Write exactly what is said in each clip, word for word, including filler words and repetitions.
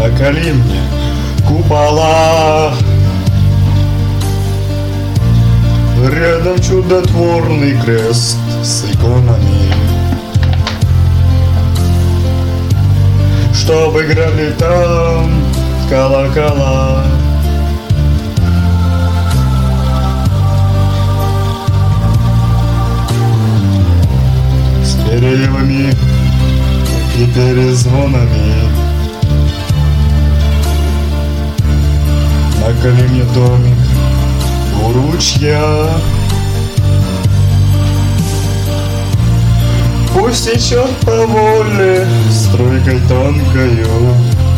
наколи мне купола. Рядом чудотворный крест с иконами, чтоб играли там колокола. С переливами и перезвонами. Наколи мне домик у ручья, пусть течет по воле струйкой тонкою,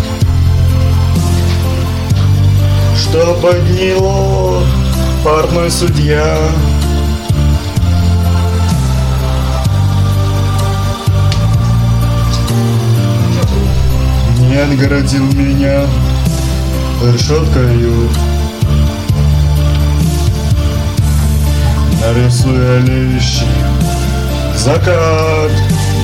что подняло парной судья. Не отгородил меня решеткою, нарисуя лещи закат.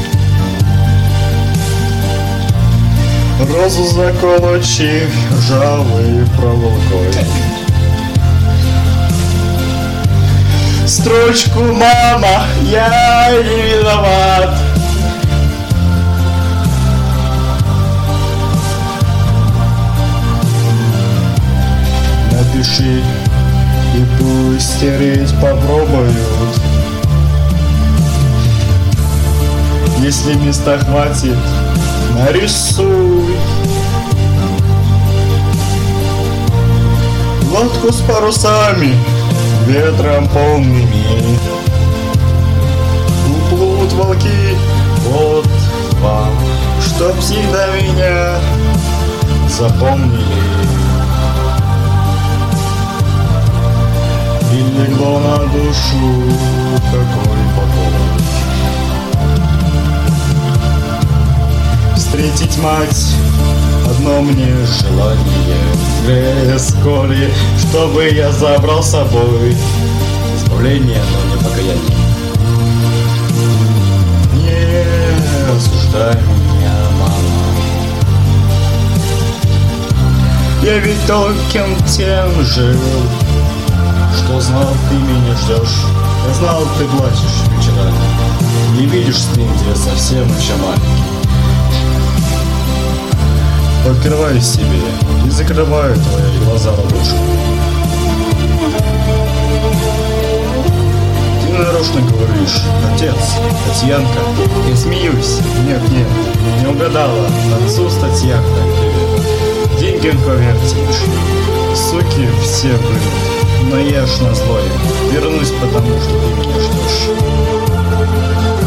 Розу заколочив ржавой проволокой. Строчку «Мама, я не виноват». Напиши, и пусть стереть попробуют. Если места хватит, нарисуй лодку с парусами, ветром полными. Уплывут волки, вот вам, чтоб всегда меня запомнили. И легло на душу какой покой. Встретить мать одно мне желание, Гресколи, чтобы я забрал с собой избавление, но не покаяние. Не осуждай меня, мама, я ведь толком тем жил, что знал, ты меня ждешь. Я знал, ты плачешь вечерами, не видишь сны, где совсем еще маленький. Открывай себе и закрывай твои глаза ловушку. Ты нарочно говоришь: отец, Татьянка. Я смеюсь. Нет, нет, не угадала. Отцу статья в конверте. Деньги в конверте пришли. Суки все были. Но я ж на злое вернусь, потому что ты меня ждешь.